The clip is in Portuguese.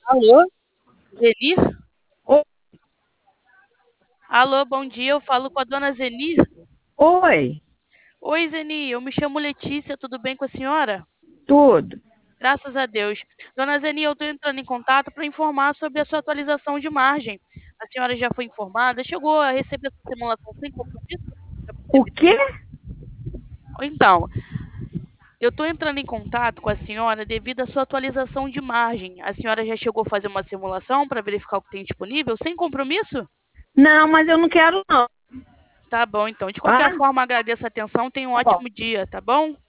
Alô, Zeni? O- Alô, bom dia, eu falo com a dona Zeni. Oi, Oi, Zeni, eu me chamo Letícia, tudo bem com a senhora? tudo. Graças a Deus. Dona Zeni, eu estou entrando em contato para informar sobre a sua atualização de margem. A senhora já foi informada? Chegou a receber essa simulação sem compromisso? Pra poder O quê? verificar? Então, eu estou entrando em contato com a senhora devido à sua atualização de margem. A senhora já chegou a fazer uma simulação para verificar o que tem disponível sem compromisso? Não, mas eu não quero não, Tá bom, então. De qualquer tá? forma, agradeço a atenção. Tenha um Tá bom. ótimo dia, tá bom?